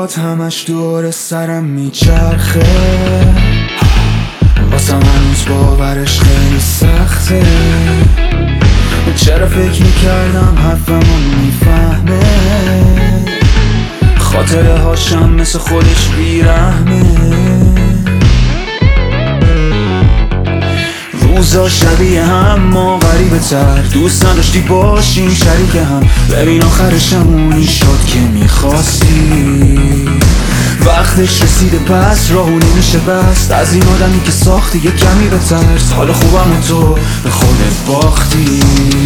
دروغات همش دور سرم میچرخه، واسم هنوز باورش خیلی سخته. چرا فکر میکردم حرفمو میفهمه، خاطره هاشم مثل خودش بیرحمه. روزا شبیه هم ما غریبه تر، دوست نداشتی باشیم شریک هم. ببین آخرشم اونی شد که میخواستی، وقتش رسیده پس راهو نمیشه بست. از این آدمی که ساختی یه کمی بترس، حال خوبم و تو به خودت باختی.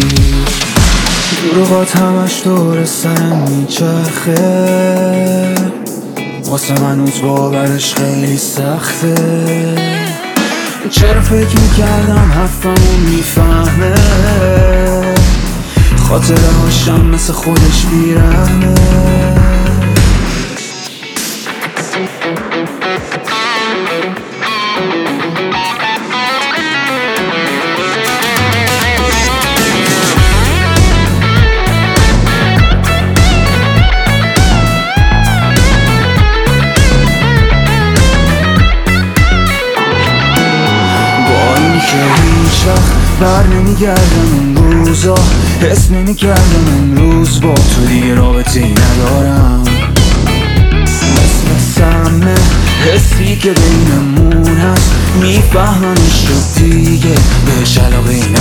دروغات همش دور سرم میچرخه، واسه من هنوز باورش خیلی سخته. چرا فکر میکردم حرفمو میفهمه، خاطره هاشم مثل خودش بیرحمه. بر نمیگردم این روزا، حس نمیکردم امروز با تو دیگه رابطه ای ندارم. مثل سمه حسی که بینمون هست، میفهممش شد دیگه بهش علاقه ای